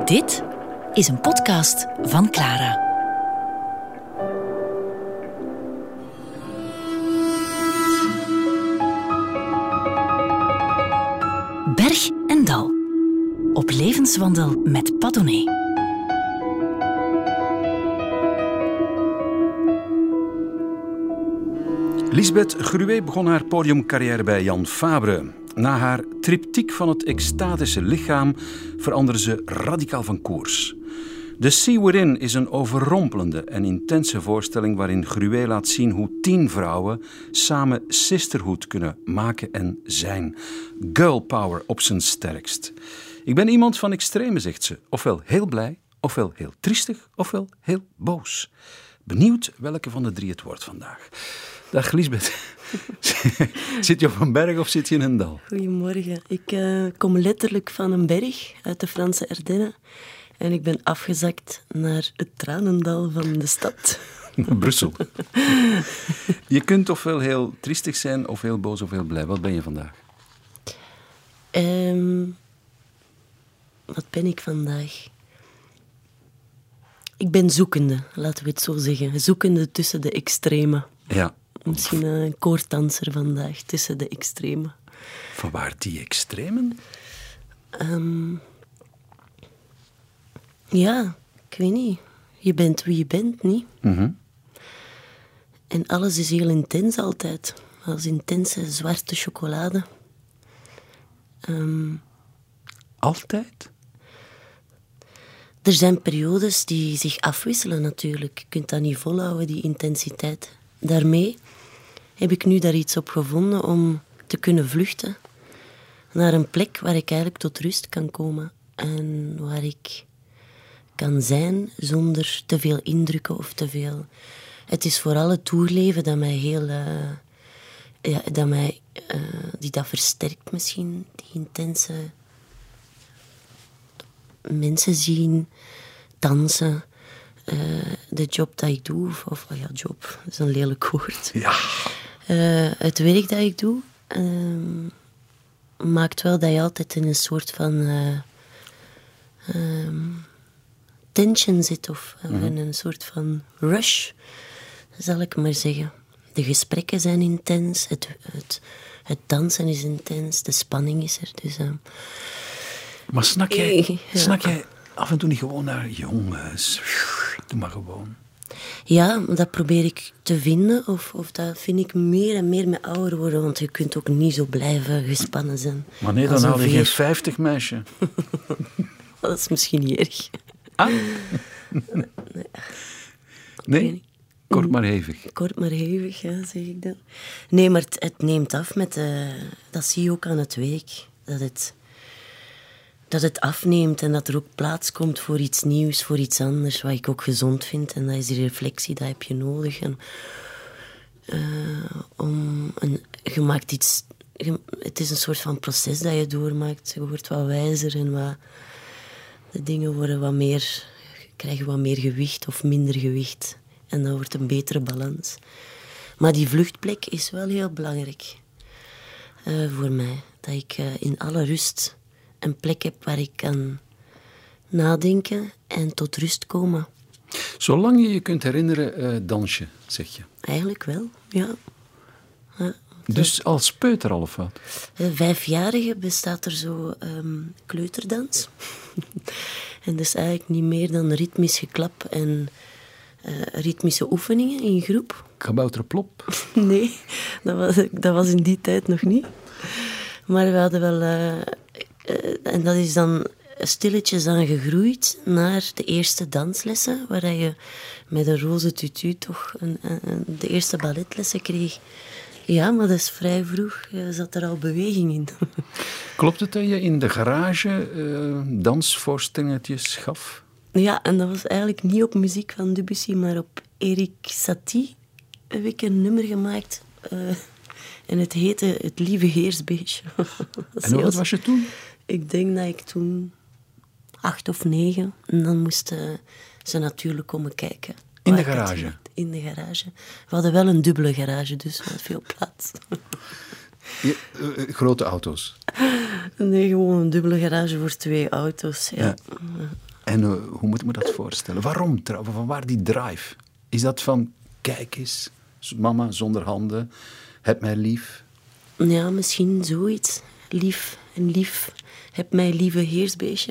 Dit is een podcast van Clara. Berg en dal. Op levenswandel met Padone. Lisbeth Gruwe begon haar podiumcarrière bij Jan Fabre. Na haar triptiek van het extatische lichaam veranderde ze radicaal van koers. The Sea Within is een overrompelende en intense voorstelling waarin Gruwe laat zien hoe 10 vrouwen samen sisterhood kunnen maken en zijn. Girl power op zijn sterkst. Ik ben iemand van extreme, zegt ze. Ofwel heel blij, ofwel heel triestig, ofwel heel boos. Benieuwd welke van de 3 het wordt vandaag. Dag Lisbeth. Zit je op een berg of zit je in een dal? Goedemorgen. Ik kom letterlijk van een berg uit de Franse Ardennen. En ik ben afgezakt naar het tranendal van de stad. Brussel. Je kunt ofwel heel triestig zijn, of heel boos, of heel blij. Wat ben je vandaag? Wat ben ik vandaag? Ik ben zoekende, laten we het zo zeggen. Zoekende tussen de extremen. Ja. Misschien een koorddanser vandaag, tussen de extremen. Vanwaar die extremen? Ja, ik weet niet. Je bent wie je bent, niet? Mm-hmm. En alles is heel intens altijd. Als intense zwarte chocolade. Altijd? Er zijn periodes die zich afwisselen natuurlijk. Je kunt dat niet volhouden, die intensiteit. Daarmee heb ik nu daar iets op gevonden om te kunnen vluchten naar een plek waar ik eigenlijk tot rust kan komen. En waar ik kan zijn zonder te veel indrukken of te veel. Het is vooral het toerleven dat mij heel... dat versterkt misschien. Die intense... Mensen zien, dansen, de job dat ik doe, job, dat is een lelijk woord. Ja. Het werk dat ik doe, maakt wel dat je altijd in een soort van tension zit, of in een soort van rush, zal ik maar zeggen. De gesprekken zijn intens, het dansen is intens, de spanning is er, dus... Maar snak jij af en toe niet gewoon naar jongens? Doe maar gewoon. Ja, dat probeer ik te vinden. Of dat vind ik meer en meer met ouder worden. Want je kunt ook niet zo blijven gespannen zijn. Maar nee, dan haal je geen 50, meisje. Dat is misschien niet erg. Ah? Nee? Kort maar hevig. Kort maar hevig, ja, zeg ik dan. Nee, maar het neemt af met... dat zie je ook aan het werk. Dat het afneemt en dat er ook plaats komt voor iets nieuws, voor iets anders, wat ik ook gezond vind. En dat is die reflectie, dat heb je nodig. En, je maakt iets... Het is een soort van proces dat je doormaakt. Je wordt wat wijzer en de dingen worden wat meer... krijgen wat meer gewicht of minder gewicht. En dan wordt een betere balans. Maar die vluchtplek is wel heel belangrijk voor mij. Dat ik in alle rust... een plek heb waar ik kan nadenken en tot rust komen. Zolang je je kunt herinneren, dans je, zeg je? Eigenlijk wel, ja. Dus als peuter al of wat? 5-jarige bestaat er zo kleuterdans. En dat is eigenlijk niet meer dan ritmisch geklap en ritmische oefeningen in groep. Kabouterplop? Nee, dat was in die tijd nog niet. Maar we hadden wel... en dat is dan stilletjes aan gegroeid naar de eerste danslessen, waar je met een roze tutu toch de eerste balletlessen kreeg. Ja, maar dat is vrij vroeg, zat er al beweging in. Klopt het dat je in de garage dansvoorstellingetjes gaf? Ja, en dat was eigenlijk niet op muziek van Debussy, maar op Erik Satie heb ik een nummer gemaakt. En het heette Het Lieve Heersbeestje. En hoe oud was je toen? Ik denk dat ik toen 8 of 9. En dan moesten ze natuurlijk komen kijken. In de garage? In de garage. We hadden wel een dubbele garage, dus met veel plaats. Grote auto's? Nee, gewoon een dubbele garage voor 2 auto's. Ja. En hoe moet ik me dat voorstellen? Waarom? Van waar die drive? Is dat van, kijk eens, mama zonder handen, heb mij lief? Ja, misschien zoiets. Lief en lief. Heb mij lieve heersbeestje.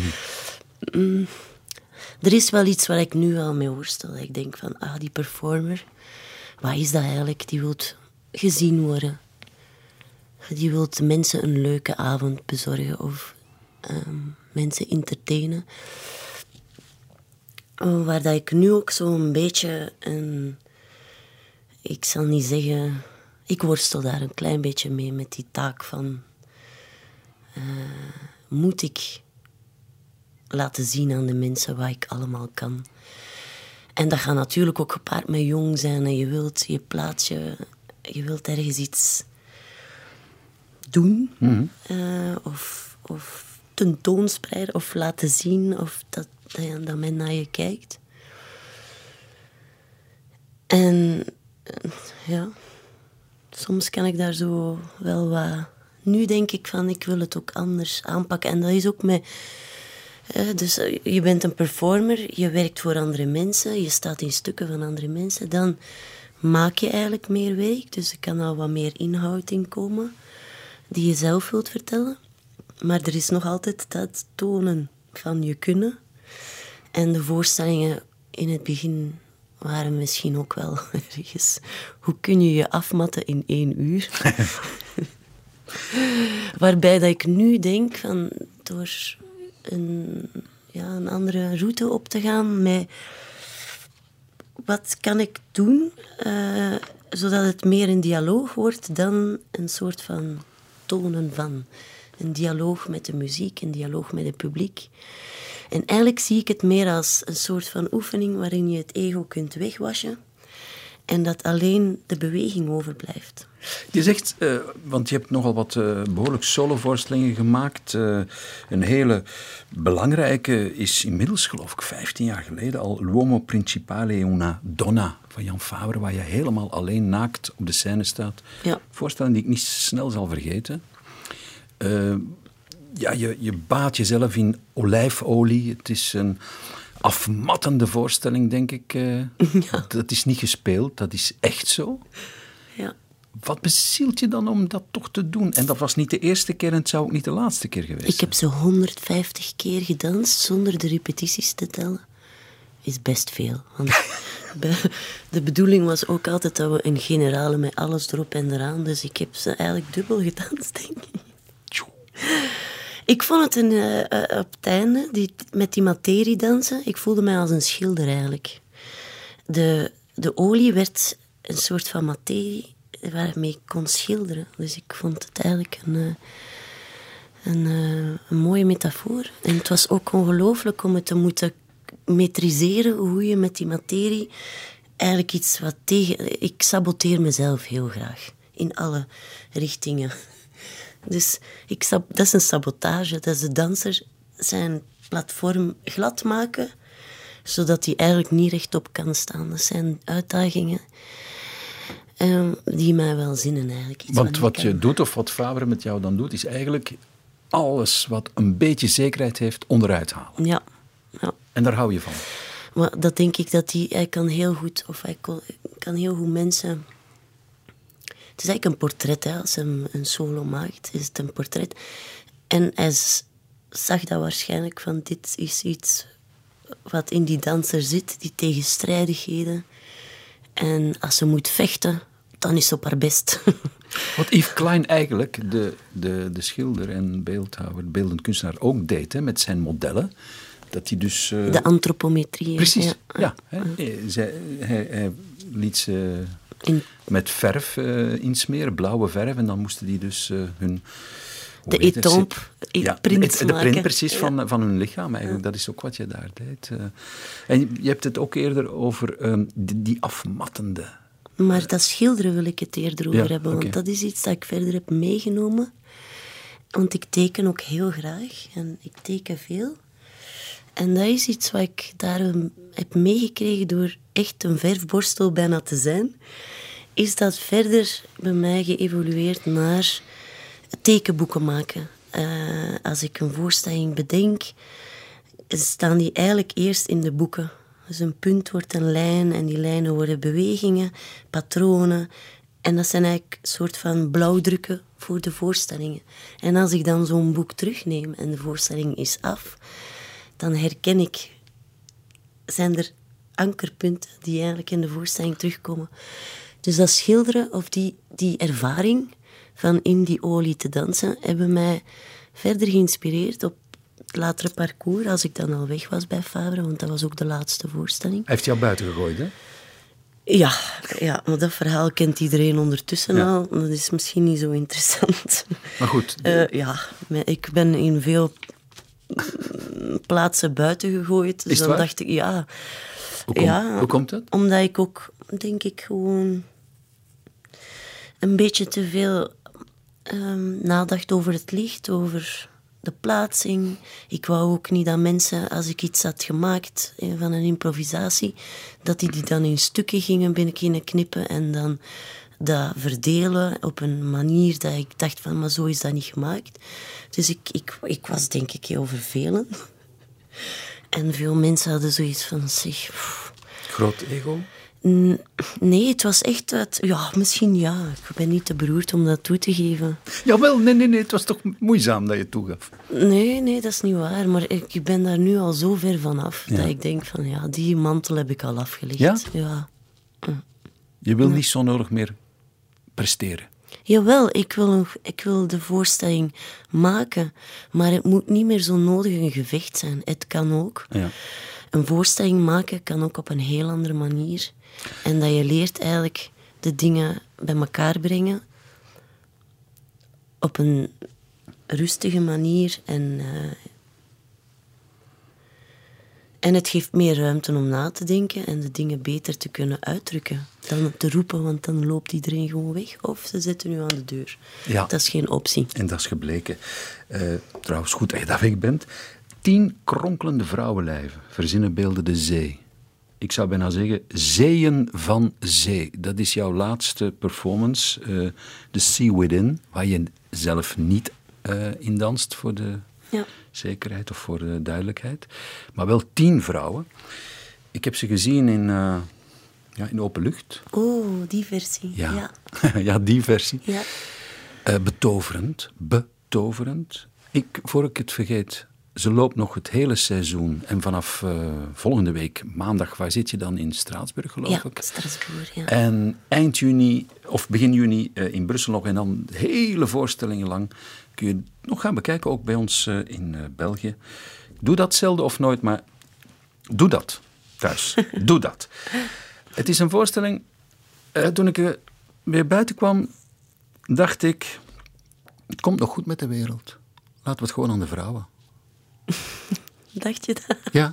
Er is wel iets waar ik nu al mee worstel. Ik denk van, die performer, wat is dat eigenlijk? Die wil gezien worden. Die wil mensen een leuke avond bezorgen of mensen entertainen. Waar dat ik nu ook zo'n beetje ik zal niet zeggen, ik worstel daar een klein beetje mee met die taak van moet ik laten zien aan de mensen wat ik allemaal kan. En dat gaat natuurlijk ook gepaard met jong zijn en je wilt je plaatsje, je wilt ergens iets doen of tentoonspreiden of laten zien of dat men naar je kijkt. En ja, soms kan ik daar zo wel wat... Nu denk ik van, ik wil het ook anders aanpakken. En dat is ook met... Dus je bent een performer, je werkt voor andere mensen, je staat in stukken van andere mensen. Dan maak je eigenlijk meer werk, dus er kan al wat meer inhoud in komen die je zelf wilt vertellen. Maar er is nog altijd dat tonen van je kunnen. En de voorstellingen in het begin waren misschien ook wel ergens... Hoe kun je je afmatten in 1 uur? Waarbij dat ik nu denk van door een andere route op te gaan met wat kan ik doen zodat het meer een dialoog wordt dan een soort van tonen van. Een dialoog met de muziek, een dialoog met het publiek. En eigenlijk zie ik het meer als een soort van oefening waarin je het ego kunt wegwassen en dat alleen de beweging overblijft. Je zegt, want je hebt nogal wat behoorlijk solovoorstellingen gemaakt. Een hele belangrijke is inmiddels, geloof ik, 15 jaar geleden al L'uomo principale è una donna van Jan Fabre, waar je helemaal alleen naakt op de scène staat. Ja. Voorstelling die ik niet snel zal vergeten. Je baat jezelf in olijfolie. Het is een afmattende voorstelling, denk ik. Ja. Dat is niet gespeeld, dat is echt zo. Ja. Wat bezielt je dan om dat toch te doen? En dat was niet de eerste keer en het zou ook niet de laatste keer geweest zijn. Ik heb ze 150 keer gedanst zonder de repetities te tellen. Is best veel. Want de bedoeling was ook altijd dat we een generale met alles erop en eraan. Dus ik heb ze eigenlijk dubbel gedanst, denk ik. Ik vond het op het einde, met die materie dansen, ik voelde mij als een schilder eigenlijk. De olie werd een soort van materie waarmee ik kon schilderen. Dus ik vond het eigenlijk een mooie metafoor. En het was ook ongelooflijk om het te moeten metriseren, hoe je met die materie eigenlijk iets wat tegen... Ik saboteer mezelf heel graag, in alle richtingen. Dus dat is een sabotage. Dat is de danser zijn platform glad maken, zodat hij eigenlijk niet rechtop kan staan. Dat zijn uitdagingen die mij wel zinnen eigenlijk. Want wat je doet, of wat Fabre met jou dan doet, is eigenlijk alles wat een beetje zekerheid heeft onderuit halen. Ja. En daar hou je van. Maar dat denk ik dat hij kan heel goed, kan heel goed mensen... Het is eigenlijk een portret, hè. Als hij een solo maakt, is het een portret. En hij zag dat waarschijnlijk van, dit is iets wat in die danser zit, die tegenstrijdigheden. En als ze moet vechten, dan is ze op haar best. Wat Yves Klein eigenlijk, de schilder en beeldhouwer, beeldend kunstenaar, ook deed, hè, met zijn modellen. Dat hij dus... de antropometrie. Precies, ja. Hij liet ze... met verf insmeren, blauwe verf. En dan moesten die dus hun... De etompe print maken. De print precies van hun lichaam eigenlijk. Dat is ook wat je daar deed. En je hebt het ook eerder over die afmattende... Maar dat schilderen wil ik het eerder over hebben. Want dat is iets dat ik verder heb meegenomen. Want ik teken ook heel graag. En ik teken veel. En dat is iets wat ik daar heb meegekregen door echt een verfborstel bijna te zijn. Is dat verder bij mij geëvolueerd naar tekenboeken maken. Als ik een voorstelling bedenk, staan die eigenlijk eerst in de boeken. Dus een punt wordt een lijn en die lijnen worden bewegingen, patronen. En dat zijn eigenlijk een soort van blauwdrukken voor de voorstellingen. En als ik dan zo'n boek terugneem en de voorstelling is af, dan herken ik, zijn er ankerpunten die eigenlijk in de voorstelling terugkomen. Dus dat schilderen of die ervaring van in die olie te dansen hebben mij verder geïnspireerd op het latere parcours, als ik dan al weg was bij Fabre, want dat was ook de laatste voorstelling. Hij heeft jou buiten gegooid, hè? Ja, maar dat verhaal kent iedereen ondertussen al. Dat is misschien niet zo interessant. Maar goed. Ik ben in veel plaatsen buiten gegooid. Dus dan dacht ik, Hoe komt dat? Omdat ik ook, denk ik, gewoon een beetje te veel nadacht over het licht, over de plaatsing. Ik wou ook niet dat mensen, als ik iets had gemaakt van een improvisatie, dat die dan in stukken gingen binnen knippen en dan dat verdelen op een manier dat ik dacht van, maar zo is dat niet gemaakt. Dus ik was denk ik heel vervelend. En veel mensen hadden zoiets van, zeg... Groot ego? Nee, het was echt uit... Ja, misschien ja. Ik ben niet te beroerd om dat toe te geven. Jawel, nee. Het was toch moeizaam dat je het toegaf? Nee, dat is niet waar. Maar ik ben daar nu al zo ver vanaf dat ik denk van, ja, die mantel heb ik al afgelegd. Ja? Je wil niet zo nodig meer presteren? Jawel, ik wil de voorstelling maken, maar het moet niet meer zo nodig een gevecht zijn. Het kan ook. Ja. Een voorstelling maken kan ook op een heel andere manier. En dat je leert eigenlijk de dingen bij elkaar brengen op een rustige manier. En het geeft meer ruimte om na te denken en de dingen beter te kunnen uitdrukken dan te roepen, want dan loopt iedereen gewoon weg. Of ze zitten nu aan de deur. Ja. Dat is geen optie. En dat is gebleken. Trouwens, goed dat je daar weg bent. 10 kronkelende vrouwenlijven verzinnen beelden de zee. Ik zou bijna zeggen, zeeën van zee. Dat is jouw laatste performance, The Sea Within, waar je zelf niet in danst voor de zekerheid of voor de duidelijkheid. Maar wel 10 vrouwen. Ik heb ze gezien in open lucht. Oh, die versie. Ja, ja die versie. Ja. Betoverend. Voor ik het vergeet... Ze loopt nog het hele seizoen. En vanaf volgende week, maandag, waar zit je dan? In Straatsburg, geloof ik? Ja, Straatsburg, ja. En eind juni, of begin juni, in Brussel nog. En dan hele voorstellingen lang kun je nog gaan bekijken, ook bij ons in België. Doe dat zelden of nooit, maar doe dat thuis. Doe dat. Het is een voorstelling, toen ik er weer buiten kwam, dacht ik, het komt nog goed met de wereld. Laten we het gewoon aan de vrouwen. Dacht je dat? Ja.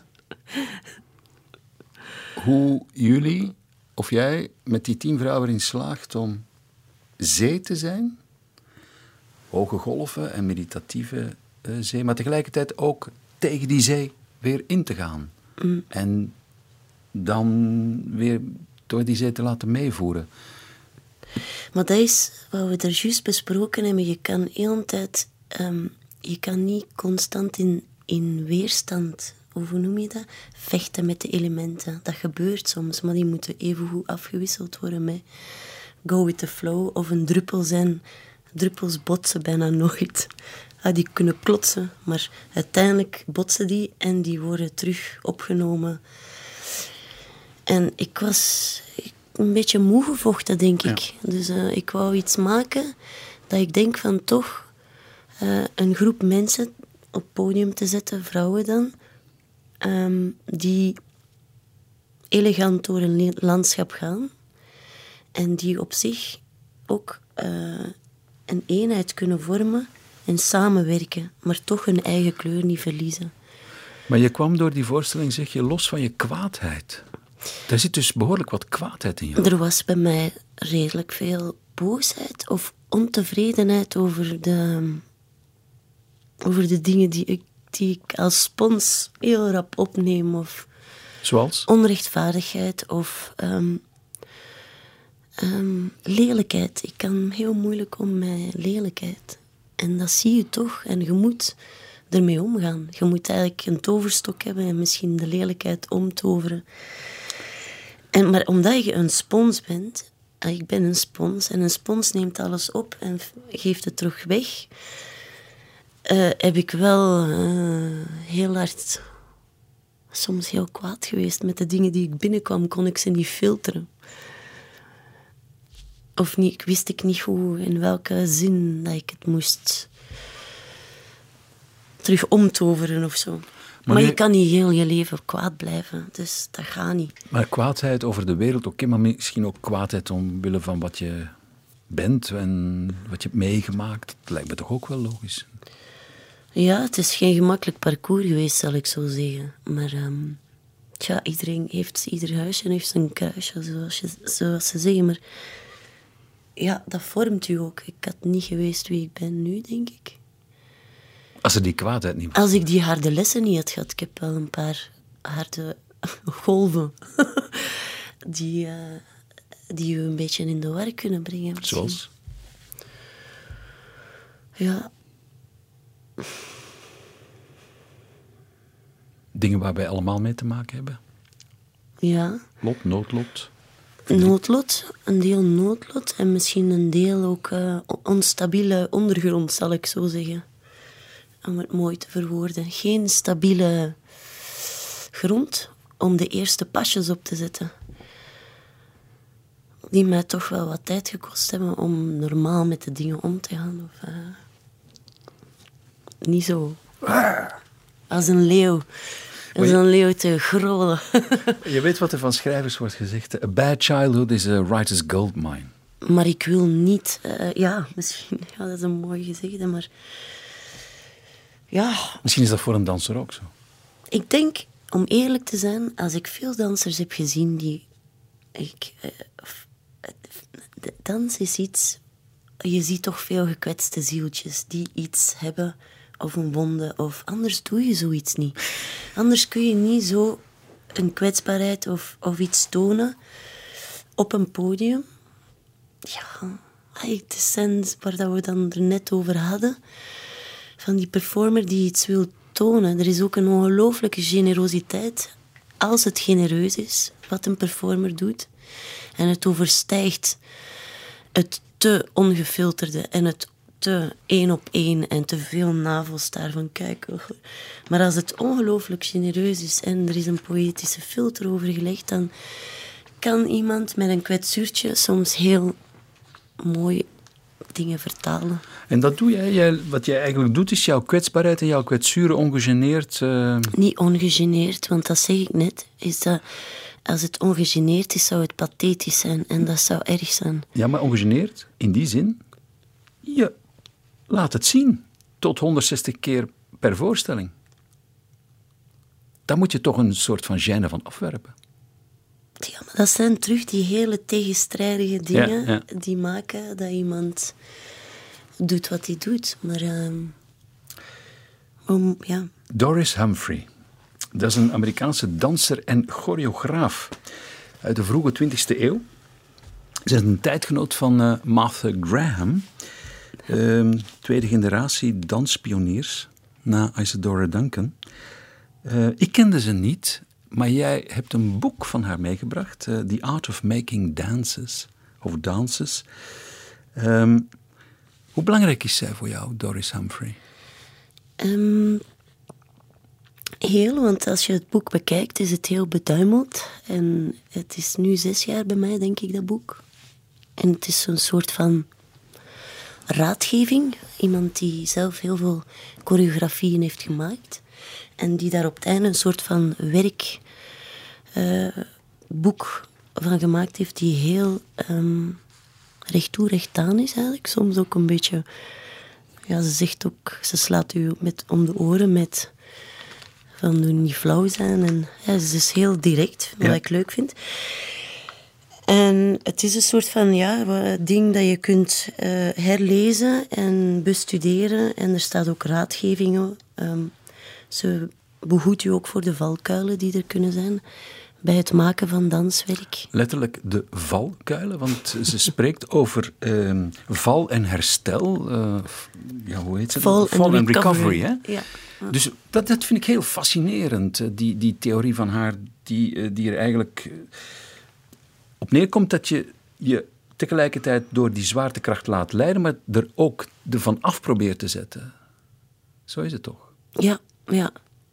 Hoe jullie, of jij, met die 10 vrouwen erin slaagt om zee te zijn. Hoge golven en meditatieve zee. Maar tegelijkertijd ook tegen die zee weer in te gaan. En dan weer door die zee te laten meevoeren. Maar dat is wat we er juist besproken hebben. Je kan heel de tijd... je kan niet constant in weerstand, hoe noem je dat? Vechten met de elementen. Dat gebeurt soms, maar die moeten evengoed afgewisseld worden met go with the flow of een druppel zijn. Druppels botsen bijna nooit. Die kunnen klotsen, maar uiteindelijk botsen die en die worden terug opgenomen. En ik was een beetje moe gevochten, denk ik. Dus ik wou iets maken dat ik denk van toch een groep mensen op het podium te zetten, vrouwen dan, die elegant door een landschap gaan en die op zich ook een eenheid kunnen vormen en samenwerken, maar toch hun eigen kleur niet verliezen. Maar je kwam door die voorstelling, zeg je, los van je kwaadheid. Daar zit dus behoorlijk wat kwaadheid in jou. Er was bij mij redelijk veel boosheid of ontevredenheid over de dingen die ik als spons heel rap opneem. Of zoals? Onrechtvaardigheid of lelijkheid. Ik kan heel moeilijk om met lelijkheid. En dat zie je toch. En je moet ermee omgaan. Je moet eigenlijk een toverstok hebben en misschien de lelijkheid omtoveren. Maar omdat je een spons bent... Ik ben een spons en een spons neemt alles op en geeft het terug weg. Heb ik wel heel hard... Soms heel kwaad geweest met de dingen die ik binnenkwam, kon ik ze niet filteren. Of niet, wist ik niet hoe, in welke zin dat ik het moest terug omtoveren of zo. Maar je kan niet heel je leven kwaad blijven, dus dat gaat niet. Maar kwaadheid over de wereld, oké, maar misschien ook kwaadheid omwille van wat je bent en wat je hebt meegemaakt. Dat lijkt me toch ook wel logisch. Ja, het is geen gemakkelijk parcours geweest, zal ik zo zeggen. Maar ieder huisje heeft zijn kruisje, zoals ze zeggen. Maar ja, dat vormt u ook. Ik had niet geweest wie ik ben nu, denk ik. Als er die kwaadheid niet was. Als ik die harde lessen niet had gehad. Ik heb wel een paar harde golven die u een beetje in de war kunnen brengen. Misschien. Zoals? Ja. Dingen waar wij allemaal mee te maken hebben. Ja. Lot, noodlot. Noodlot, een deel noodlot en misschien een deel ook onstabiele ondergrond, zal ik zo zeggen. Om het mooi te verwoorden. Geen stabiele grond om de eerste pasjes op te zetten. Die mij toch wel wat tijd gekost hebben om normaal met de dingen om te gaan. Of, niet zo. Als een leeuw. Als een leeuw te grollen. Je weet wat er van schrijvers wordt gezegd. A bad childhood is a writer's goldmine. Maar ik wil niet... misschien... Ja, dat is een mooi gezegde, maar... Ja... Misschien is dat voor een danser ook zo. Ik denk, om eerlijk te zijn, als ik veel dansers heb gezien die... Dans is iets... Je ziet toch veel gekwetste zieltjes die iets hebben... Of een wonde, of anders doe je zoiets niet. Anders kun je niet zo een kwetsbaarheid of iets tonen op een podium. Ja, het zijn waar dat we dan er net over hadden. Van die performer die iets wil tonen. Er is ook een ongelooflijke generositeit als het genereus is wat een performer doet. En het overstijgt het te ongefilterde en het te 1 op 1 en te veel navels daarvan kijken. Maar als het ongelooflijk genereus is en er is een poëtische filter over gelegd, dan kan iemand met een kwetsuurtje soms heel mooi dingen vertalen. En dat doe jij. Wat jij eigenlijk doet, is jouw kwetsbaarheid en jouw kwetsuren ongegeneerd... Niet ongegeneerd, want dat zeg ik net, is dat als het ongegeneerd is, zou het pathetisch zijn en dat zou erg zijn. Ja, maar ongegeneerd, in die zin... Je laat het zien, tot 160 keer per voorstelling. Daar moet je toch een soort van gêne van afwerpen. Ja, maar dat zijn terug die hele tegenstrijdige dingen die maken dat iemand doet wat hij doet. Maar Doris Humphrey, dat is een Amerikaanse danser en choreograaf uit de vroege 20e eeuw. Ze is een tijdgenoot van Martha Graham, tweede generatie danspioniers na Isadora Duncan. Ik kende ze niet, maar jij hebt een boek van haar meegebracht, The Art of Making Dances, of Dances. Hoe belangrijk is zij voor jou, Doris Humphrey? Heel, want als je het boek bekijkt, is het heel beduimeld. En het is nu 6 jaar bij mij, denk ik, dat boek. En het is een soort van raadgeving. Iemand die zelf heel veel choreografieën heeft gemaakt. En die daar op het einde een soort van werkboek van gemaakt heeft, die heel recht toe, recht aan is eigenlijk. Soms ook een beetje... Ja, ze zegt ook, ze slaat u om de oren met... van doen niet flauw zijn. En, ja, ze is heel direct, wat ik leuk vind. En het is een soort van ding dat je kunt herlezen en bestuderen. En er staat ook raadgevingen. Ze behoedt u ook voor de valkuilen die er kunnen zijn bij het maken van danswerk. Letterlijk de valkuilen, want ze spreekt over val en herstel. Hoe heet ze? Fall and recovery. Hè? Ja. Dus dat vind ik heel fascinerend, die theorie van haar, die er eigenlijk op neerkomt dat je tegelijkertijd door die zwaartekracht laat leiden, maar er ook ervan af probeert te zetten. Zo is het toch? Ja, ja.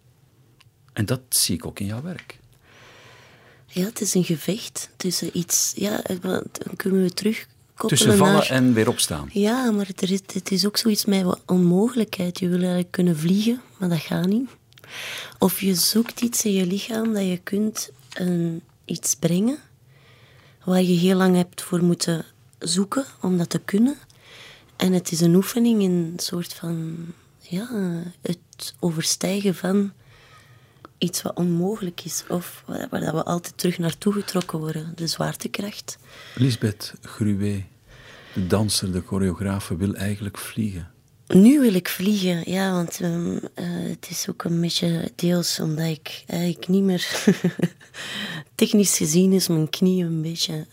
En dat zie ik ook in jouw werk. Ja, het is een gevecht tussen iets... Ja, dan kunnen we terugkoppelen tussen vallen en weer opstaan. Ja, maar het is ook zoiets met onmogelijkheid. Je wil eigenlijk kunnen vliegen, maar dat gaat niet. Of je zoekt iets in je lichaam dat je kunt iets brengen waar je heel lang hebt voor moeten zoeken om dat te kunnen. En het is een oefening in een soort van... Ja, het overstijgen van iets wat onmogelijk is. Of waar we altijd terug naartoe getrokken worden. De zwaartekracht. Lisbeth Gruwé, de danser, de choreografe, wil eigenlijk vliegen. Nu wil ik vliegen, ja, want het is ook een beetje deels omdat ik eigenlijk niet meer... Technisch gezien is mijn knie een beetje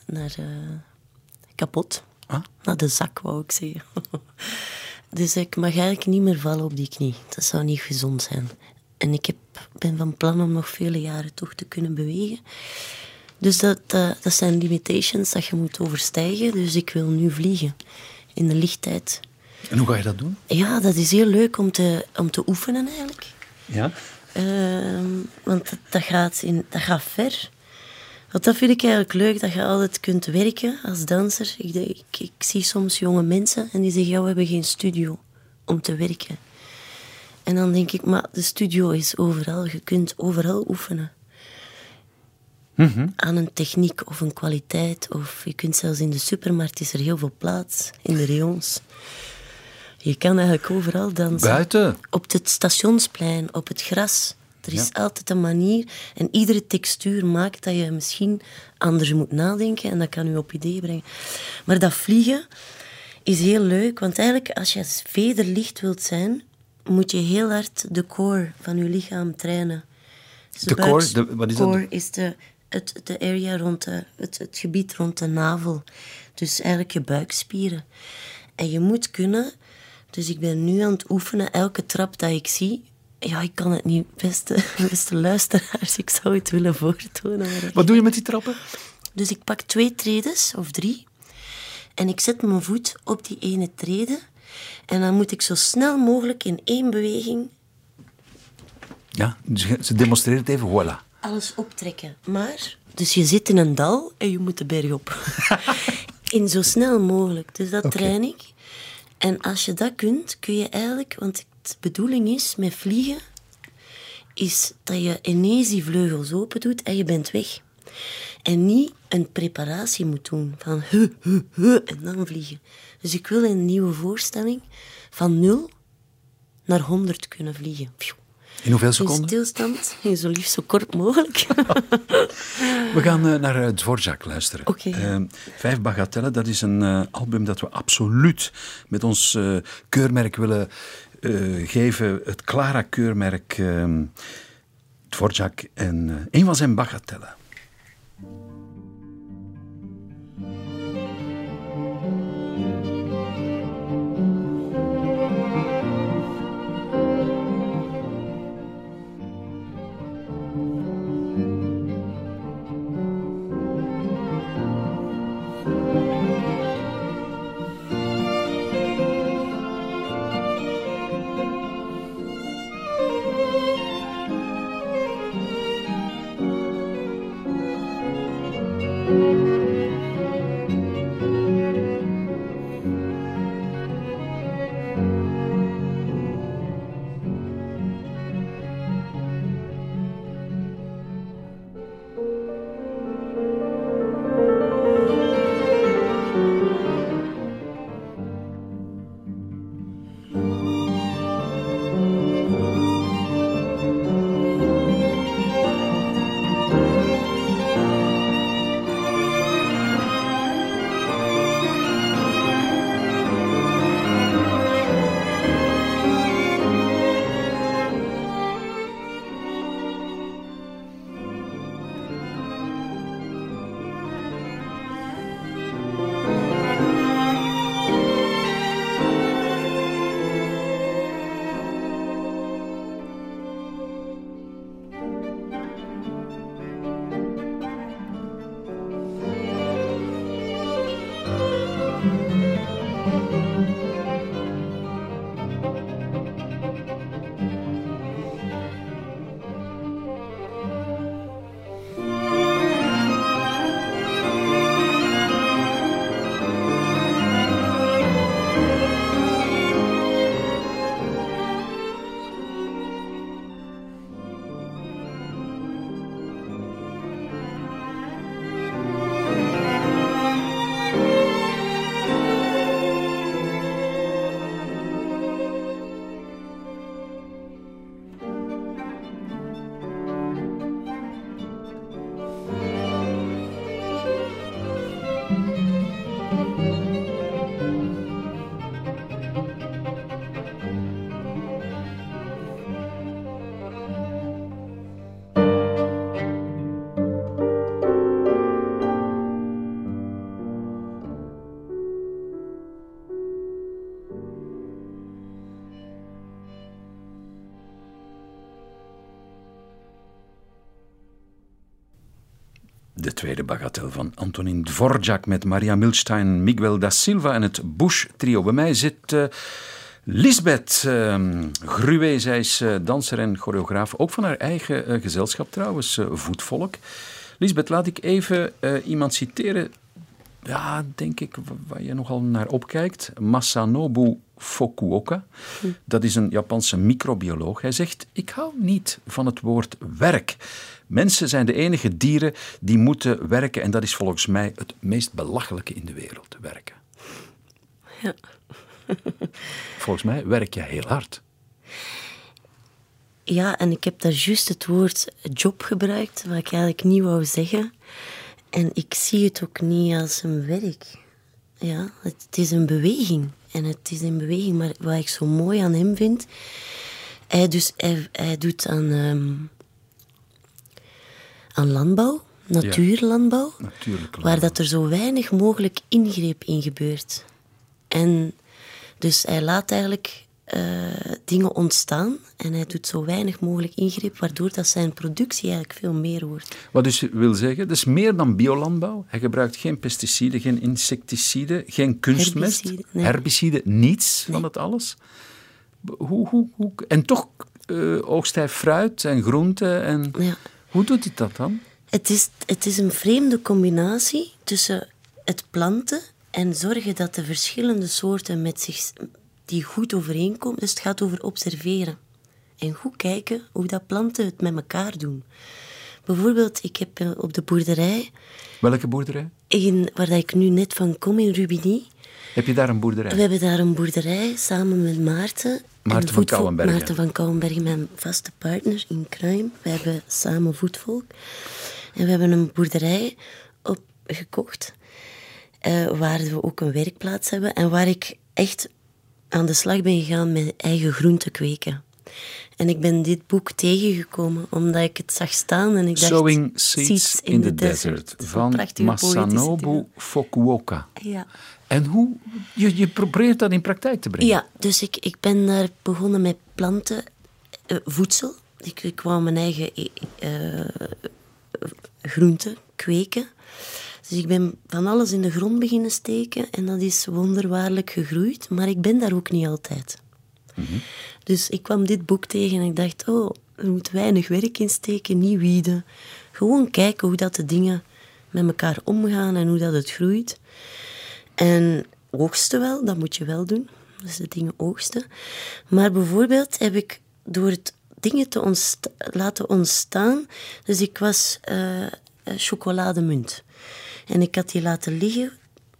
kapot. Ah? Naar de zak, wou ik zeggen. Dus ik mag eigenlijk niet meer vallen op die knie. Dat zou niet gezond zijn. En ik ben van plan om nog vele jaren toch te kunnen bewegen. Dus dat zijn limitations dat je moet overstijgen. Dus ik wil nu vliegen in de lichttijd. En hoe ga je dat doen? Ja, dat is heel leuk om te oefenen eigenlijk. Ja? Want dat gaat ver. Want dat vind ik eigenlijk leuk, dat je altijd kunt werken als danser. Ik zie soms jonge mensen en die zeggen, ja, we hebben geen studio om te werken. En dan denk ik, maar de studio is overal. Je kunt overal oefenen. Mm-hmm. Aan een techniek of een kwaliteit. Of je kunt zelfs in de supermarkt, is er heel veel plaats. In de rayons. Je kan eigenlijk overal dansen. Buiten? Op het stationsplein, op het gras. Er is altijd een manier. En iedere textuur maakt dat je misschien anders moet nadenken. En dat kan je op idee brengen. Maar dat vliegen is heel leuk. Want eigenlijk, als je vederlicht wilt zijn, moet je heel hard de core van je lichaam trainen. Dus de core? Wat is dat? Core is de area rond het gebied rond de navel. Dus eigenlijk je buikspieren. En je moet kunnen... Dus ik ben nu aan het oefenen. Elke trap dat ik zie... Ja, ik kan het niet. Beste luisteraars, ik zou het willen voortonen. Wat doe je met die trappen? Dus ik pak 2 tredes, of 3. En ik zet mijn voet op die ene trede. En dan moet ik zo snel mogelijk in 1 beweging... Ja, ze demonstreert het even, voilà. Alles optrekken. Maar, dus je zit in een dal en je moet de berg op. In zo snel mogelijk. Dus dat train ik. En als je dat kunt, kun je eigenlijk... Want de bedoeling is, met vliegen, is dat je ineens die vleugels open doet en je bent weg. En niet een preparatie moet doen van en dan vliegen. Dus ik wil in een nieuwe voorstelling van 0 naar 100 kunnen vliegen. In hoeveel seconden? In stilstand, zo liefst zo kort mogelijk. We gaan naar Dvorak luisteren. Okay. 5 Bagatellen, dat is een album dat we absoluut met ons keurmerk willen geven. Het Clara-keurmerk Dvorak en een van zijn bagatellen. De tweede bagatel van Antonin Dvorak met Maria Milstein, Miguel da Silva en het Bush-trio. Bij mij zit Lisbeth Gruwe. Zij is danser en choreograaf, ook van haar eigen gezelschap trouwens, Voetvolk. Lisbeth, laat ik even iemand citeren, ja, denk ik, waar je nogal naar opkijkt. Masanobu Fukuoka. Dat is een Japanse microbioloog. Hij zegt, ik hou niet van het woord werk. Mensen zijn de enige dieren die moeten werken en dat is volgens mij het meest belachelijke in de wereld, werken. Ja. Volgens mij werk je heel hard. Ja, en ik heb daar juist het woord job gebruikt, wat ik eigenlijk niet wou zeggen. En ik zie het ook niet als een werk. Ja, het is een beweging. En het is een beweging, maar wat ik zo mooi aan hem vind... Hij doet aan landbouw, natuurlandbouw, waar dat er zo weinig mogelijk ingreep in gebeurt. En dus hij laat eigenlijk dingen ontstaan en hij doet zo weinig mogelijk ingreep, waardoor dat zijn productie eigenlijk veel meer wordt. Wat dus wil zeggen, dat is meer dan biolandbouw. Hij gebruikt geen pesticiden, geen insecticiden, geen kunstmest, herbiciden, niets van dat alles. En toch oogst hij fruit en groenten. En ja. Hoe doet hij dat dan? Het is een vreemde combinatie tussen het planten en zorgen dat de verschillende soorten met zich die goed overeenkomen. Dus het gaat over observeren. En goed kijken hoe dat planten het met elkaar doen. Bijvoorbeeld, ik heb op de boerderij... Welke boerderij? Waar ik nu net van kom, in Rubigny. Heb je daar een boerderij? We hebben daar een boerderij, samen met Maarten. Maarten van Kouwenbergen. Maarten van Kouwenbergen, mijn vaste partner in crime. We hebben samen Voetvolk. En we hebben een boerderij gekocht, waar we ook een werkplaats hebben. En waar ik echt aan de slag ben gegaan met eigen groenten kweken. En ik ben dit boek tegengekomen, omdat ik het zag staan en ik dacht... Sowing Seeds in the Desert, van Masanobu Fukuoka. Ja. En hoe... Je probeert dat in praktijk te brengen? Ja, dus ik ben daar begonnen met planten, voedsel. Ik wou mijn eigen groenten kweken. Dus ik ben van alles in de grond beginnen steken en dat is wonderbaarlijk gegroeid, maar ik ben daar ook niet altijd. Mm-hmm. Dus ik kwam dit boek tegen en ik dacht, er moet weinig werk in steken, niet wieden. Gewoon kijken hoe dat de dingen met elkaar omgaan en hoe dat het groeit. En oogsten wel, dat moet je wel doen. Dus de dingen oogsten. Maar bijvoorbeeld heb ik door het dingen te laten ontstaan... Dus ik was chocolademunt. En ik had die laten liggen.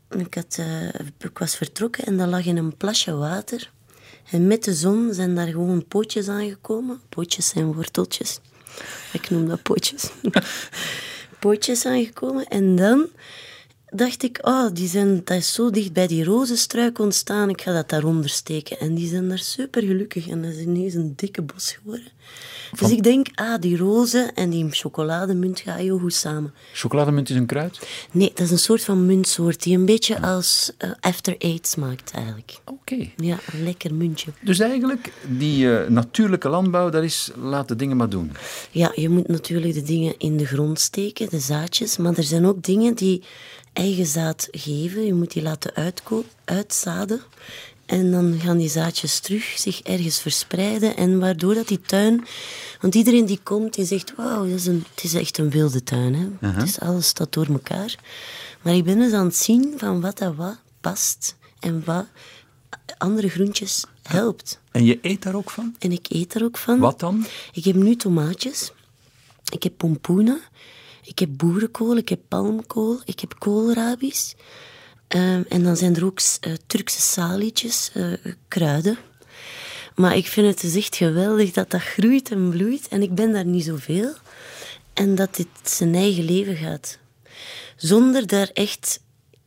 Ik was vertrokken en dat lag in een plasje water. En met de zon zijn daar gewoon pootjes aangekomen. Pootjes zijn worteltjes. Ik noem dat pootjes. Pootjes aangekomen. En dan dacht ik, dat is zo dicht bij die rozenstruik ontstaan. Ik ga dat daaronder steken. En die zijn daar super gelukkig. En dat is ineens een dikke bos geworden. Dus ik denk, die rozen en die chocolademunt gaan heel goed samen. Chocolademunt is een kruid? Nee, dat is een soort van muntsoort die een beetje als After Eight smaakt eigenlijk. Oké. Ja, een lekker muntje. Dus eigenlijk, die natuurlijke landbouw, dat is laat de dingen maar doen. Ja, je moet natuurlijk de dingen in de grond steken, de zaadjes. Maar er zijn ook dingen die eigen zaad geven. Je moet die laten uitzaden. En dan gaan die zaadjes terug zich ergens verspreiden. En waardoor dat die tuin... Want iedereen die komt, die zegt... Wauw, het is echt een wilde tuin. Hè? Uh-huh. Dus alles staat door elkaar. Maar ik ben dus aan het zien van wat past. En wat andere groentjes helpt. En je eet daar ook van? En ik eet er ook van. Wat dan? Ik heb nu tomaatjes. Ik heb pompoenen. Ik heb boerenkool. Ik heb palmkool. Ik heb koolrabi's. En dan zijn er ook Turkse salietjes, kruiden. Maar ik vind het dus echt geweldig dat dat groeit en bloeit. En ik ben daar niet zoveel. En dat dit zijn eigen leven gaat. Zonder daar echt...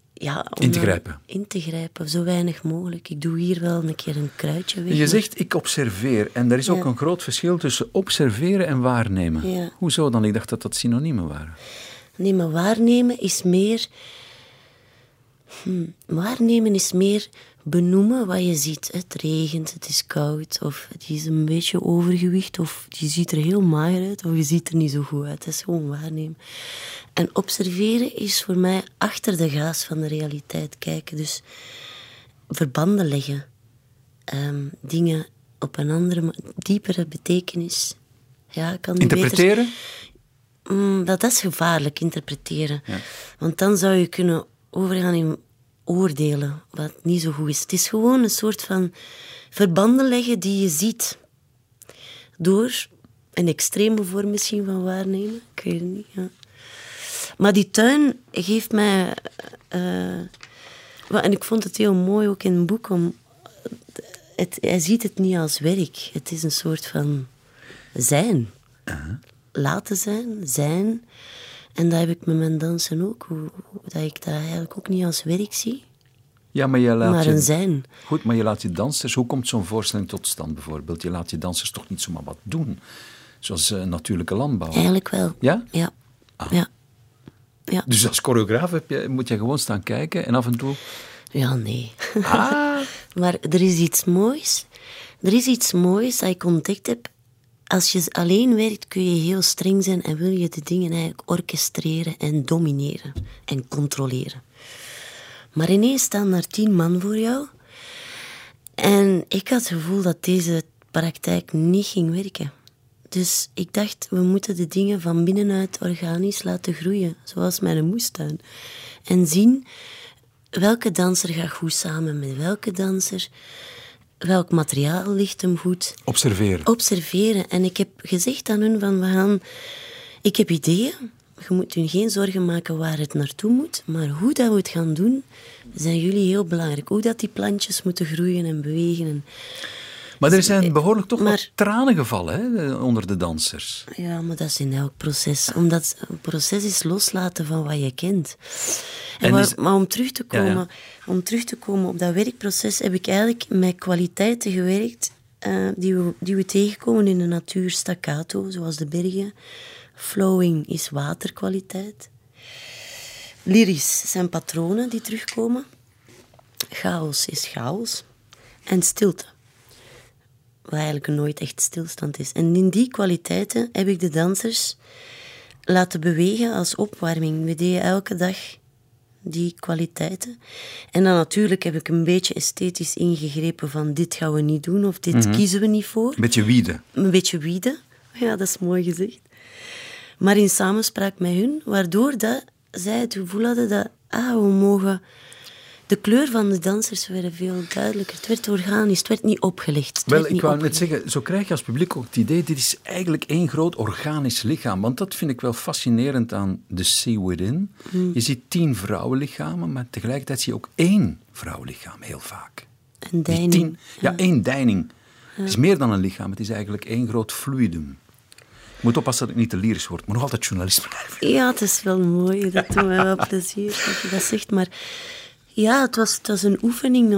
in te grijpen, zo weinig mogelijk. Ik doe hier wel een keer een kruidje weg. Je zegt, ik observeer. En er is ook een groot verschil tussen observeren en waarnemen. Ja. Hoezo dan? Ik dacht dat dat synoniemen waren. Nee, maar waarnemen is meer... Waarnemen is meer benoemen wat je ziet. Het regent, het is koud, of die is een beetje overgewicht, of die ziet er heel mager uit, of je ziet er niet zo goed uit. Het is gewoon waarnemen. En observeren is voor mij achter de gaas van de realiteit kijken. Dus verbanden leggen. Dingen op een andere, diepere betekenis. Ja, kan interpreteren? Dat is gevaarlijk, interpreteren. Ja. Want dan zou je kunnen overgaan in oordelen, wat niet zo goed is. Het is gewoon een soort van verbanden leggen die je ziet. Door een extreme vorm misschien van waarnemen. Ik weet het niet, ja. Maar die tuin geeft mij... en ik vond het heel mooi ook in het boek. Hij ziet het niet als werk. Het is een soort van zijn. Laten zijn. En dat heb ik met mijn dansen ook. Dat ik dat eigenlijk ook niet als werk zie. Ja, maar een zijn. Goed, maar je laat je dansers... Hoe komt zo'n voorstelling tot stand bijvoorbeeld? Je laat je dansers toch niet zomaar wat doen? Zoals natuurlijke landbouw. Eigenlijk wel. Ja? Ja. Ah. Ja. Dus als choreograaf moet je gewoon staan kijken en af en toe... Ja, nee. Ah. Maar er is iets moois. Er is iets moois dat ik ontdekt heb. Als je alleen werkt, kun je heel streng zijn en wil je de dingen eigenlijk orchestreren en domineren en controleren. Maar ineens staan er 10 man voor jou. En ik had het gevoel dat deze praktijk niet ging werken. Dus ik dacht, we moeten de dingen van binnenuit organisch laten groeien. Zoals mijn moestuin. En zien welke danser gaat goed samen met welke danser. Welk materiaal ligt hem goed. Observeren. En ik heb gezegd aan hun ik heb ideeën. Je moet je geen zorgen maken waar het naartoe moet. Maar hoe dat we het gaan doen, zijn jullie heel belangrijk. Hoe dat die plantjes moeten groeien en bewegen. Maar er zijn behoorlijk toch wat tranen gevallen hè, onder de dansers. Ja, maar dat is in elk proces. Omdat een proces is loslaten van wat je kent. Maar om terug te komen op dat werkproces heb ik eigenlijk met kwaliteiten gewerkt die we tegenkomen in de natuur. Staccato, zoals de bergen. Flowing is waterkwaliteit. Lyrisch zijn patronen die terugkomen. Chaos is chaos. En stilte. Wat eigenlijk nooit echt stilstand is. En in die kwaliteiten heb ik de dansers laten bewegen als opwarming. We deden elke dag die kwaliteiten. En dan natuurlijk heb ik een beetje esthetisch ingegrepen van dit gaan we niet doen of dit kiezen we niet voor. Een beetje wieden. Ja, dat is mooi gezegd. Maar in samenspraak met hun, waardoor dat zij het gevoel hadden dat we mogen... De kleur van de dansers werd veel duidelijker. Het werd organisch, het werd niet opgelegd. Ik wou net zeggen, zo krijg je als publiek ook het idee, dit is eigenlijk één groot organisch lichaam. Want dat vind ik wel fascinerend aan The Sea Within. Je ziet 10 vrouwenlichamen, maar tegelijkertijd zie je ook 1 vrouwenlichaam, heel vaak. Een deining. Één deining. Ja. Het is meer dan een lichaam, het is eigenlijk één groot fluidum. Ik moet oppassen dat ik niet te lyrisch word, maar nog altijd journalist blijven. Ja, het is wel mooi, dat doet mij wel plezier dat je dat zegt, maar... Ja, het was een oefening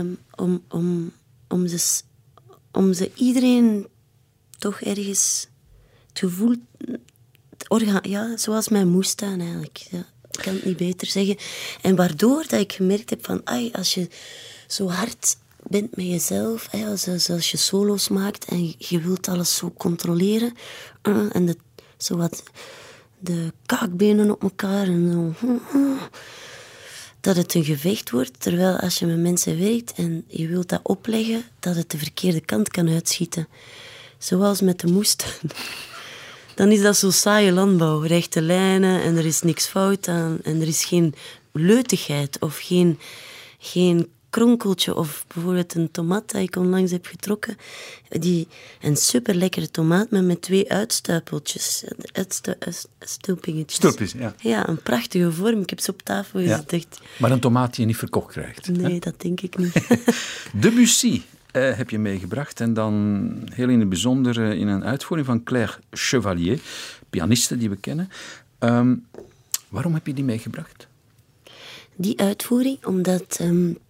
om ze iedereen toch ergens het gevoel... zoals mijn moestuin eigenlijk. Ja, ik kan het niet beter zeggen. En waardoor dat ik gemerkt heb van... als je zo hard bent met jezelf, als je solo's maakt en je wilt alles zo controleren... en zo wat de kaakbenen op elkaar en zo... dat het een gevecht wordt, terwijl als je met mensen werkt en je wilt dat opleggen, dat het de verkeerde kant kan uitschieten. Zoals met de moestuin. Dan is dat zo saaie landbouw, rechte lijnen en er is niks fout aan en er is geen leutigheid of geen kronkeltje of bijvoorbeeld een tomaat dat ik onlangs heb getrokken. Een superlekkere tomaat met 2 uitstuipeltjes. Stulpingetjes. Stulpjes, ja. Ja, een prachtige vorm. Ik heb ze op tafel gezet. Ja. Maar een tomaat die je niet verkocht krijgt. Nee, hè? Dat denk ik niet. Debussy heb je meegebracht. En dan heel in het bijzonder in een uitvoering van Claire Chevalier. Pianiste die we kennen. Waarom heb je die meegebracht? Die uitvoering, omdat...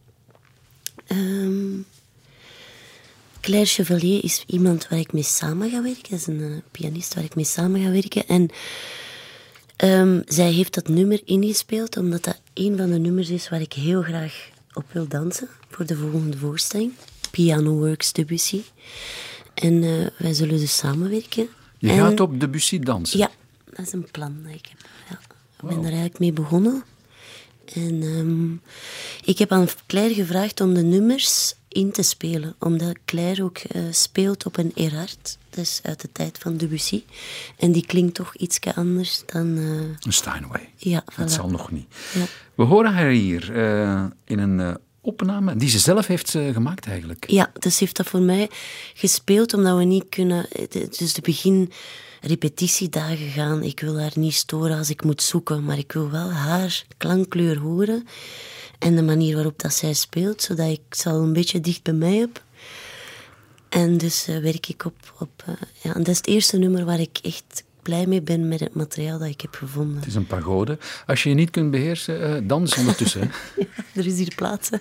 Claire Chevalier is iemand waar ik mee samen ga werken. Dat is een pianist waar ik mee samen ga werken. En zij heeft dat nummer ingespeeld, omdat dat een van de nummers is waar ik heel graag op wil dansen voor de volgende voorstelling. Piano Works Debussy. En wij zullen dus samenwerken. Je gaat op Debussy dansen? Ja, dat is een plan dat ik heb. Ja. Ik ben daar eigenlijk mee begonnen. En ik heb aan Claire gevraagd om de nummers in te spelen. Omdat Claire ook speelt op een Erhard. Dat is uit de tijd van Debussy. En die klinkt toch iets anders dan... Een Steinway. Ja, voilà. Dat zal nog niet. Ja. We horen haar hier in een opname die ze zelf heeft gemaakt eigenlijk. Ja, dus ze heeft dat voor mij gespeeld omdat we niet kunnen... Dus de begin repetitiedagen gaan. Ik wil haar niet storen als ik moet zoeken, maar ik wil wel haar klankkleur horen en de manier waarop dat zij speelt, zodat ik ze al een beetje dicht bij mij heb. En dus werk ik op ja, en dat is het eerste nummer waar ik echt blij mee ben met het materiaal dat ik heb gevonden. Het is een pagode. Als je je niet kunt beheersen, dans ondertussen. Hè? Ja, er is hier plaats, hè.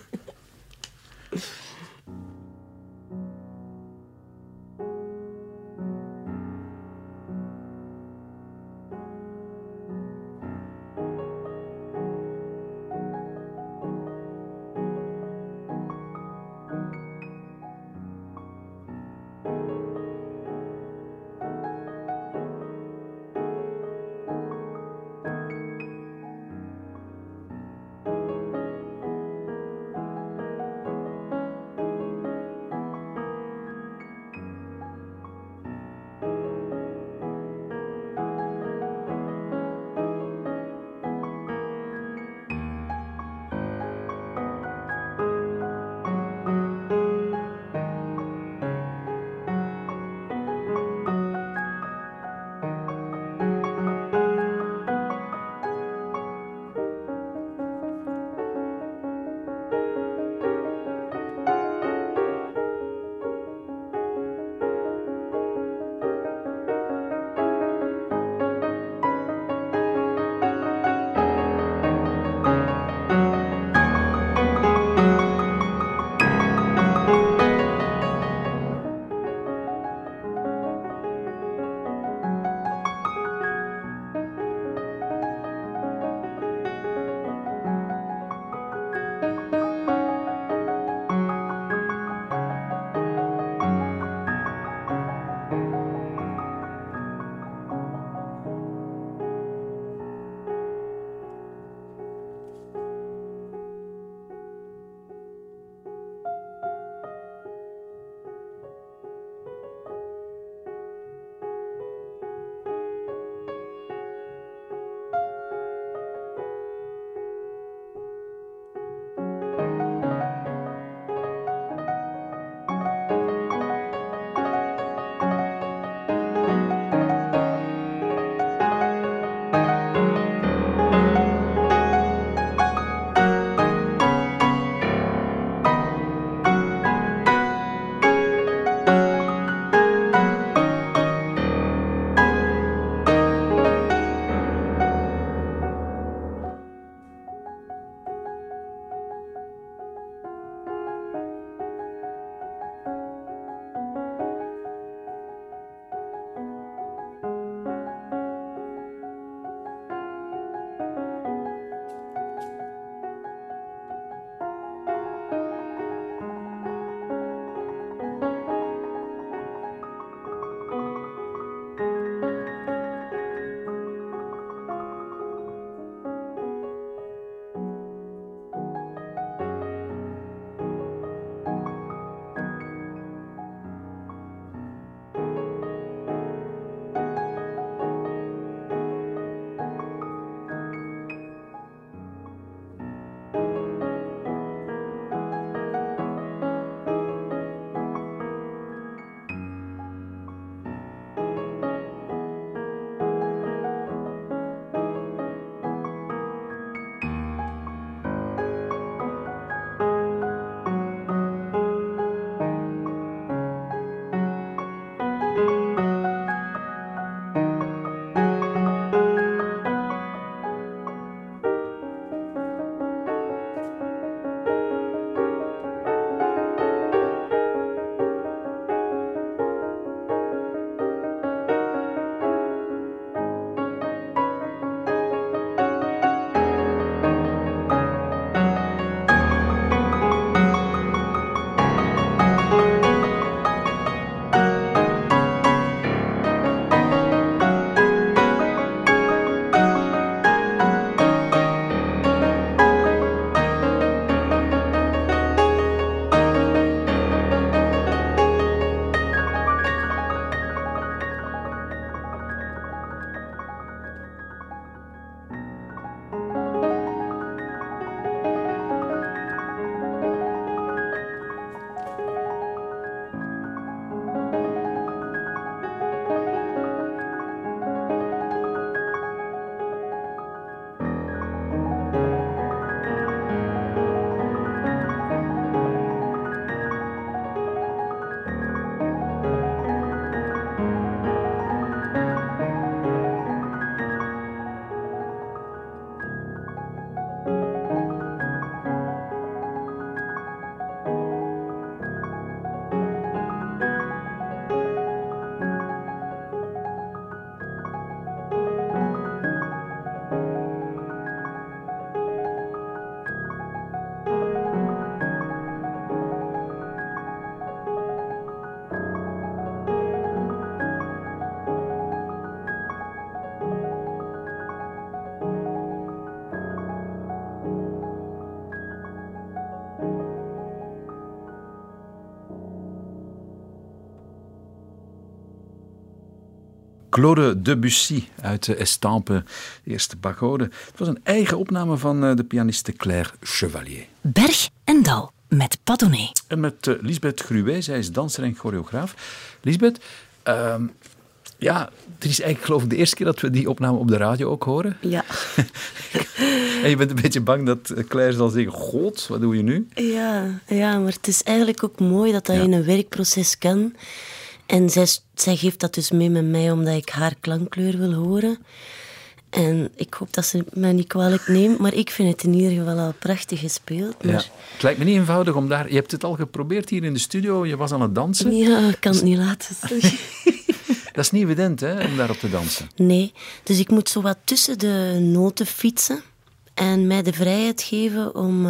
Claude Debussy uit de Estampes, de eerste pagode. Het was een eigen opname van de pianiste Claire Chevalier. Berg en Dal met Padone. En met Lisbeth Gruwé, zij is danser en choreograaf. Lisbeth, ja, het is eigenlijk geloof ik de eerste keer dat we die opname op de radio ook horen. Ja. En je bent een beetje bang dat Claire zal zeggen, god, wat doe je nu? Ja, maar het is eigenlijk ook mooi dat in een werkproces kan. En zij geeft dat dus mee met mij, omdat ik haar klankkleur wil horen. En ik hoop dat ze mij niet kwalijk neemt, maar ik vind het in ieder geval al prachtig gespeeld. Maar... Ja. Het lijkt me niet eenvoudig om daar... Je hebt het al geprobeerd hier in de studio, je was aan het dansen. Ja, ik kan het niet laten zeggen. Dat is niet evident, hè, om daarop te dansen. Nee, dus ik moet zo wat tussen de noten fietsen en mij de vrijheid geven om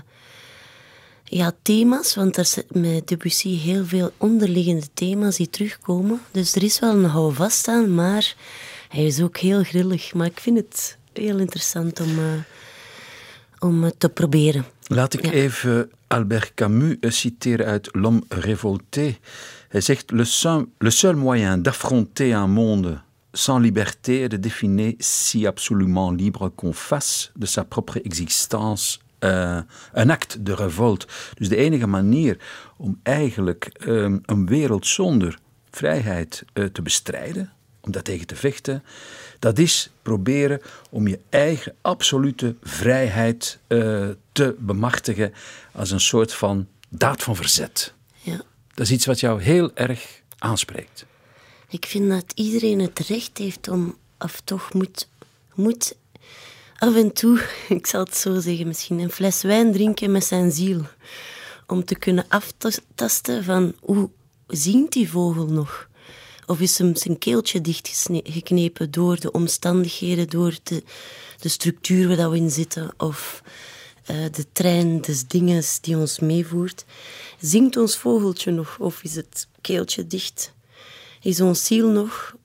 thema's, want er zit met Debussy heel veel onderliggende thema's die terugkomen. Dus er is wel een houvast aan, maar hij is ook heel grillig. Maar ik vind het heel interessant om het te proberen. Laat ik even Albert Camus citeren uit L'Homme révolté. Hij zegt, le seul moyen d'affronter un monde sans liberté est de définir si absolument libre qu'on fasse de sa propre existence een acte de revolte. Dus de enige manier om eigenlijk een wereld zonder vrijheid te bestrijden, om dat tegen te vechten, dat is proberen om je eigen absolute vrijheid te bemachtigen als een soort van daad van verzet. Ja. Dat is iets wat jou heel erg aanspreekt. Ik vind dat iedereen het recht heeft om, of toch moet af en toe, ik zal het zo zeggen misschien, een fles wijn drinken met zijn ziel. Om te kunnen aftasten van, hoe zingt die vogel nog? Of is hem zijn keeltje dichtgeknepen door de omstandigheden, door de structuur waar we in zitten, of de trein, de dingen die ons meevoert. Zingt ons vogeltje nog, of is het keeltje dicht? Is ons ziel nog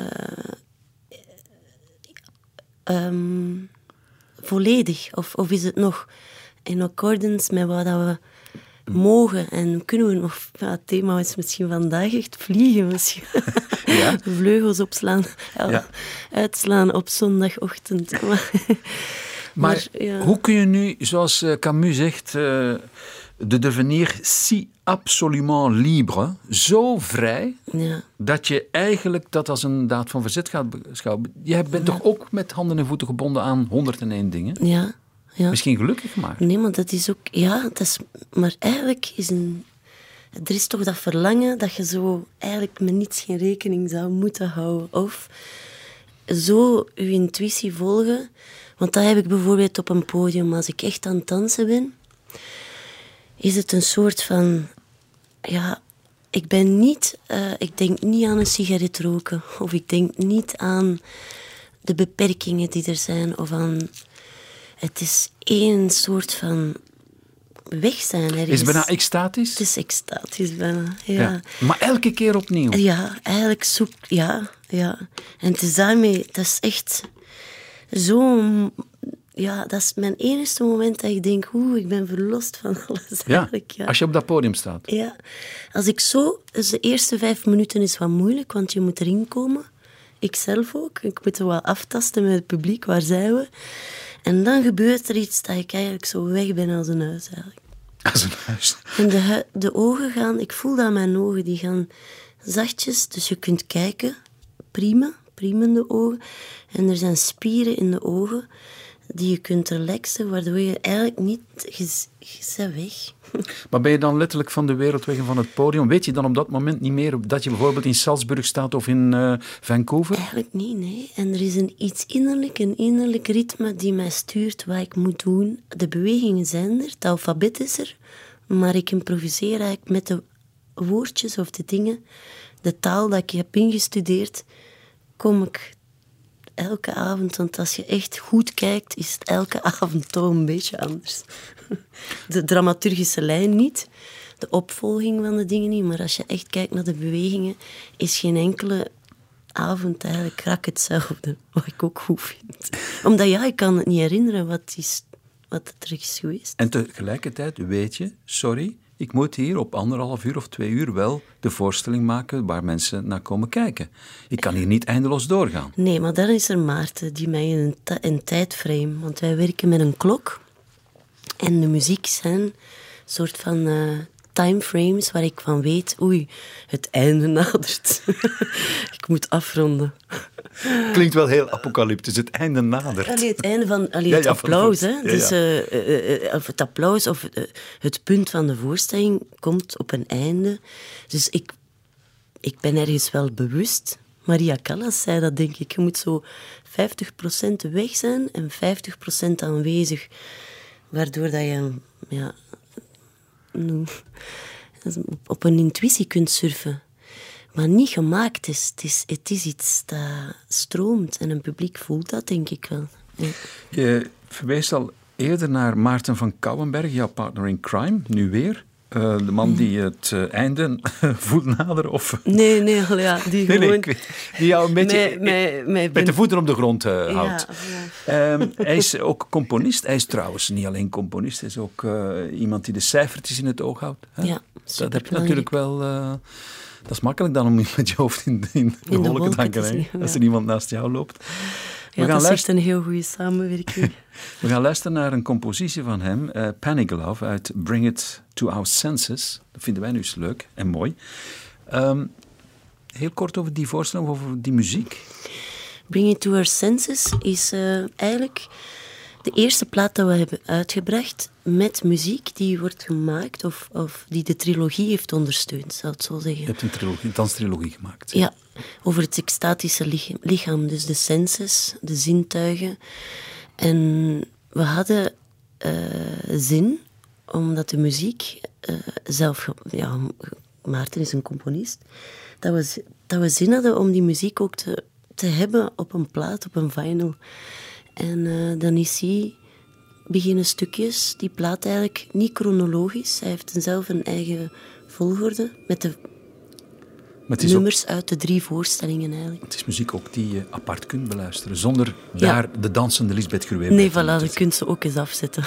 volledig? Of is het nog in accordance met wat we mogen? En kunnen we nog, het thema is misschien vandaag echt vliegen, misschien. Ja. Vleugels opslaan, uitslaan op zondagochtend. Maar hoe kun je nu, zoals Camus zegt, de devenir si absolument libre, zo vrij, dat je eigenlijk dat als een daad van verzet gaat beschouwen. Je bent toch ook met handen en voeten gebonden aan 101 dingen? Ja. Misschien gelukkig gemaakt. Nee, maar dat is ook... Ja, maar eigenlijk is er is toch dat verlangen dat je zo eigenlijk met niets geen rekening zou moeten houden. Of zo je intuïtie volgen. Want dat heb ik bijvoorbeeld op een podium. Als ik echt aan het dansen ben, is het een soort van... Ja, ik denk niet aan een sigaret roken. Of ik denk niet aan de beperkingen die er zijn. Of aan... Het is één soort van weg zijn. Is het bijna extatisch? Het is extatisch bijna, ja. Maar elke keer opnieuw? Ja, eigenlijk ja. En het is daarmee, dat is echt zo... Ja, dat is mijn enigste moment dat ik denk, ik ben verlost van alles eigenlijk. Ja, als je op dat podium staat. Ja, als ik zo... Dus de eerste 5 minuten is wat moeilijk, want je moet erin komen. Ik zelf ook. Ik moet er wel aftasten met het publiek, waar zijn we? En dan gebeurt er iets dat ik eigenlijk zo weg ben als een huis eigenlijk. Als een huis. En de ogen gaan... Ik voel dat mijn ogen, die gaan zachtjes. Dus je kunt kijken. Priemende ogen. En er zijn spieren in de ogen die je kunt relaxen, waardoor je eigenlijk niet... Je bent weg. Maar ben je dan letterlijk van de wereld weg en van het podium? Weet je dan op dat moment niet meer dat je bijvoorbeeld in Salzburg staat of in Vancouver? Eigenlijk niet, nee. En er is een innerlijk ritme die mij stuurt wat ik moet doen. De bewegingen zijn er, het alfabet is er, maar ik improviseer eigenlijk met de woordjes of de dingen, de taal dat ik heb ingestudeerd, kom ik elke avond, want als je echt goed kijkt, is het elke avond toch een beetje anders. De dramaturgische lijn niet, de opvolging van de dingen niet, maar als je echt kijkt naar de bewegingen, is geen enkele avond eigenlijk rak hetzelfde, wat ik ook goed vind. Omdat ik kan het niet herinneren wat er is geweest. En tegelijkertijd weet je, sorry, ik moet hier op 1,5 uur of 2 uur wel de voorstelling maken waar mensen naar komen kijken. Ik kan hier niet eindeloos doorgaan. Nee, maar dan is er Maarten, die mij een tijdframe... Want wij werken met een klok. En de muziek zijn soort van timeframes waar ik van weet... Oei, het einde nadert. Ik moet afronden. Klinkt wel heel apocalyptisch, het einde nadert. Het einde van het applaus. Hè? Ja, dus, of het applaus of het punt van de voorstelling komt op een einde. Dus ik ben ergens wel bewust. Maria Callas zei dat, denk ik. Je moet zo 50% weg zijn en 50% aanwezig. Waardoor dat je op een intuïtie kunt surfen. Maar niet gemaakt is. Het is iets dat stroomt en een publiek voelt dat, denk ik wel. Ja. Je verwees al eerder naar Maarten van Kouwenberg, jouw partner in crime, nu weer. De man die het einde voelt naderen? Of... Nee, die gewoon... Die jou een beetje met de voeten op de grond houdt. Ja. Hij is ook componist. Hij is trouwens niet alleen componist, hij is ook iemand die de cijfertjes in het oog houdt. Hè? Ja, dat heb je natuurlijk wel... dat is makkelijk dan om met je hoofd in de wolken te hangen, als er iemand naast jou loopt. Ja, dat is echt een heel goede samenwerking. We gaan luisteren naar een compositie van hem, Panic Love, uit Bring It to Our Senses. Dat vinden wij nu eens leuk en mooi. Heel kort over die voorstelling, over die muziek. Bring It to Our Senses is eigenlijk de eerste plaat dat we hebben uitgebracht met muziek die wordt gemaakt of die de trilogie heeft ondersteund, zou ik zo zeggen. Je hebt een danstrilogie gemaakt. Ja, over het extatische lichaam, dus de senses, de zintuigen. En we hadden zin, omdat de muziek zelf... Ja, Maarten is een componist. Dat we zin hadden om die muziek ook te hebben op een plaat, op een vinyl. En dan is hij beginnen stukjes, die plaat eigenlijk niet chronologisch. Hij heeft zelf een eigen volgorde met de nummers uit de 3 voorstellingen eigenlijk. Het is muziek ook die je apart kunt beluisteren, zonder daar de dansende Lisbeth Gruwé bij Nee, te voilà, je kunt ze ook eens afzetten.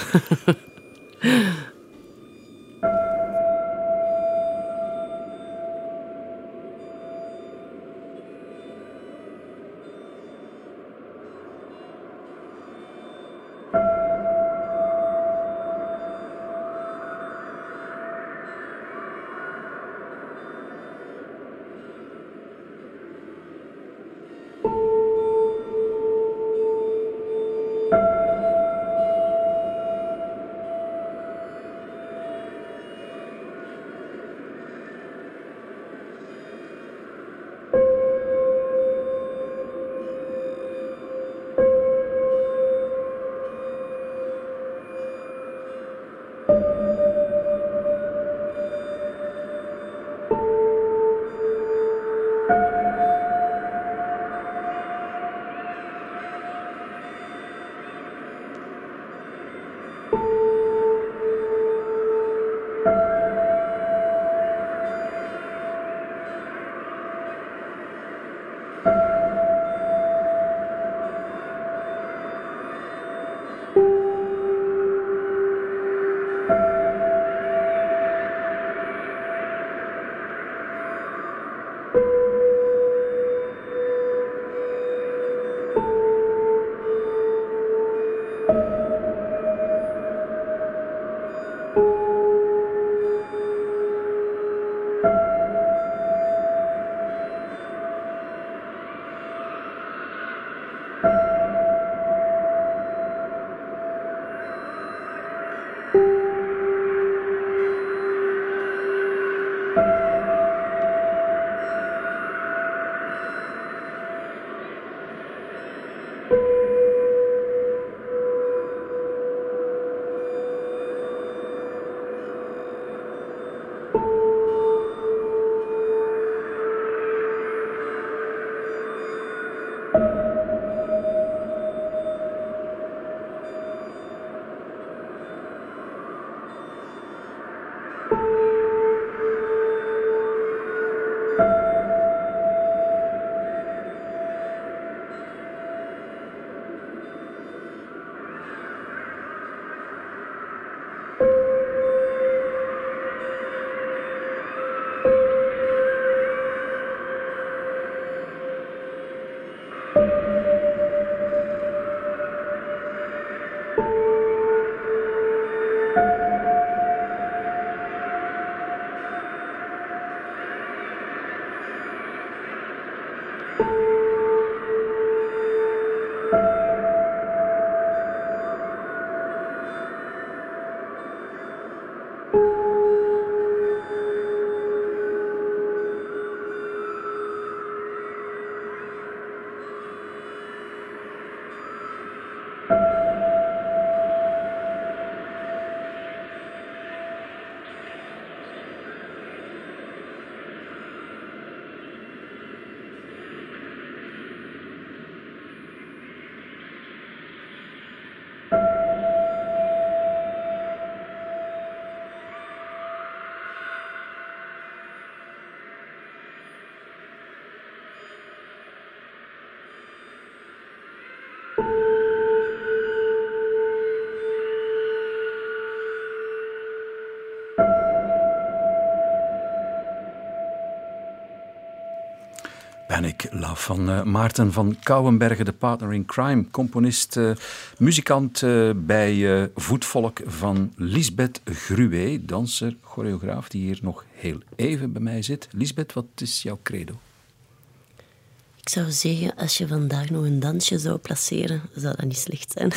Panic Love van Maarten van Kouwenbergen, de partner in crime, componist, muzikant bij voetvolk van Lisbeth Gruwe, danser, choreograaf, die hier nog heel even bij mij zit. Lisbeth, wat is jouw credo? Ik zou zeggen, als je vandaag nog een dansje zou placeren, zou dat niet slecht zijn.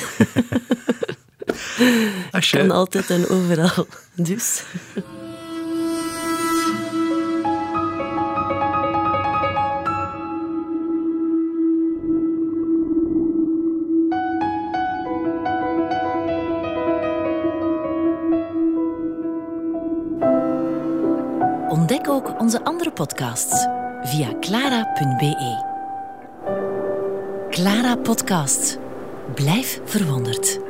Kan altijd en overal, dus... Ontdek ook onze andere podcasts via clara.be. Clara Podcast. Blijf verwonderd.